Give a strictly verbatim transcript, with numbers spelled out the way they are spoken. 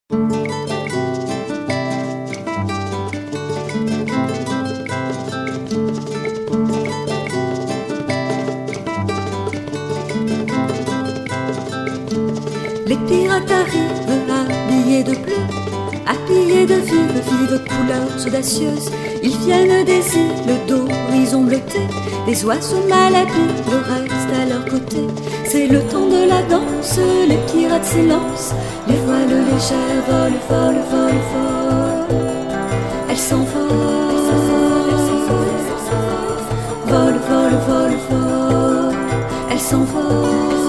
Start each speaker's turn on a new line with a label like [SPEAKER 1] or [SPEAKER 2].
[SPEAKER 1] Les pirates arrivent habillés de bleu, habillés de vives, vives couleurs audacieuses. Ils viennent des îles d'horizon bleuté, des oiseaux malhabiles restent à leur côté. C'est le temps de la danse, les pirates s'élancent, les voiles légères volent, volent, volent, volent. Elles s'envolent, volent, volent, volent, volent. Elles s'envolent.